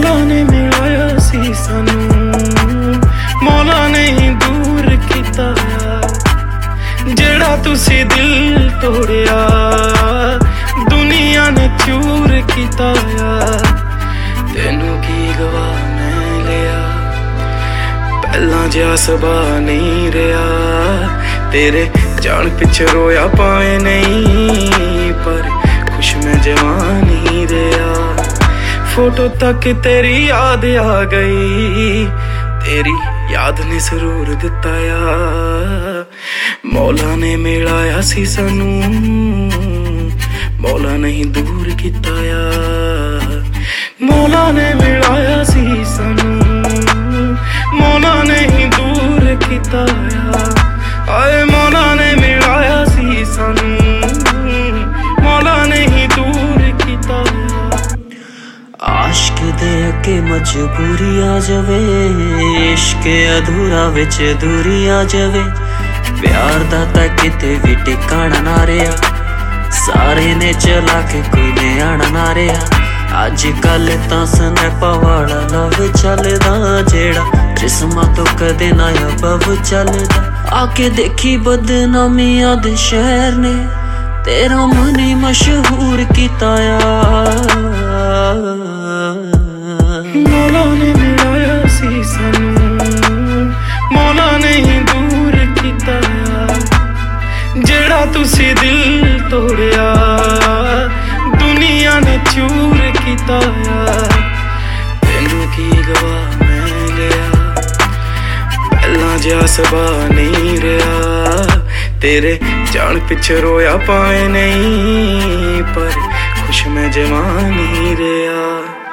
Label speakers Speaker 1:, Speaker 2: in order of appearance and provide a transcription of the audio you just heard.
Speaker 1: मौला ने मिलाया सी सानू, मौला ने ही दूर किता जेड़ा तुसी दिल तोड़िया, दुनिया ने चूर किता। तेनू की गवा मैं लिया, पहला जिहा सबा नहीं रहा, तेरे जान पिछे रोया पाए नहीं, पर खुश मैं जवान नहीं रहा। फोटो तक तेरी याद आ गई, तेरी याद ने जरूर दिताया, मौला ने मिलाया सी सानू, मौला नहीं दूर किताया। मौला ने मिलाया सी सानू, मौला नहीं दूर किताया। आए मौला ने मिलाया सी सानू, मौला नहीं दूर किताया।
Speaker 2: आश्क दे अगे मजबूरी आ जावे, इश्क अधूरा विच दूरी आ जावे, प्यार दा तां किते भी टिकाणा ना रहा, सारे ने चला के कोई ने आना ना रहा। अज कल तां स्नैपा वाला लव चलदा, जेड़ा जिस्मां तो कदे ना अबव चलदा। आके देखी बदनामियां दे शहर ने, तेरा मन ही मशहूर किताया।
Speaker 1: मौला ने मिलाया सी सानू, मौला ने ही दूर किताया, जेड़ा तुसी दिल तोड़िया, दुनिया ने चूर किताया। तेनू की गवा मैं लिया, पहला जिहा सबा नहीं रहा, तेरे जान पिछे रोया पाए नहीं, पर खुश मैं जवान नहीं रहा।